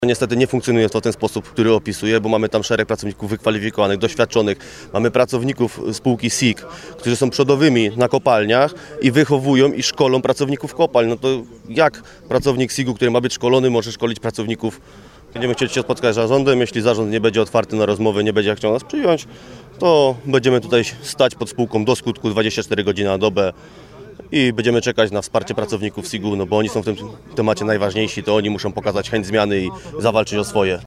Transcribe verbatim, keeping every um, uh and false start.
Niestety nie funkcjonuje to w ten sposób, który opisuję, bo mamy tam szereg pracowników wykwalifikowanych, doświadczonych. Mamy pracowników spółki S I K, którzy są przodowymi na kopalniach i wychowują i szkolą pracowników kopalń. No to jak pracownik S I K-u, który ma być szkolony, może szkolić pracowników? Będziemy chcieli się spotkać z zarządem. Jeśli zarząd nie będzie otwarty na rozmowę, nie będzie chciał nas przyjąć, to będziemy tutaj stać pod spółką do skutku dwadzieścia cztery godziny na dobę. I będziemy czekać na wsparcie pracowników S I K-u, no bo oni są w tym temacie najważniejsi, to oni muszą pokazać chęć zmiany i zawalczyć o swoje.